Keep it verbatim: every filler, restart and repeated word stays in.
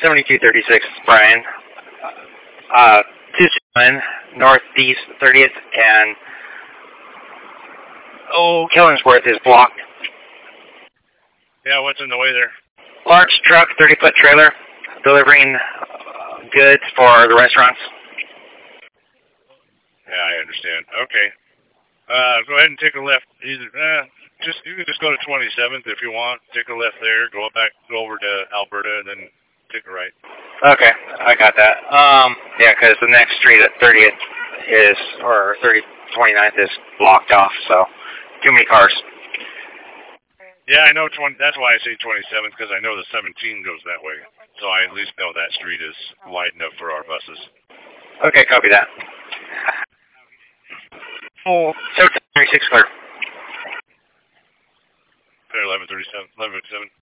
seventy-two thirty-six, Brian. Uh, two seven Northeast thirtieth, and oh, Killingsworth is blocked. Yeah, what's in the way there? Large truck, thirty-foot trailer, delivering goods for the restaurants. Yeah, I understand. Okay. Uh, go ahead and take a left. Either, uh, just you can just go to twenty-seventh if you want. Take a left there. Go back, go over to Alberta, and then take a right. Okay, I got that. Um, yeah, because the next street at thirtieth is, or thirty twenty-ninth is blocked off. So too many cars. Yeah, I know. twenty, that's why I say twenty-seventh, because I know the seventeen goes that way. So I at least know that street is wide enough for our buses. Okay, copy that. Oh, so thirty-six clear. eleven thirty-seven, eleven fifty-seven.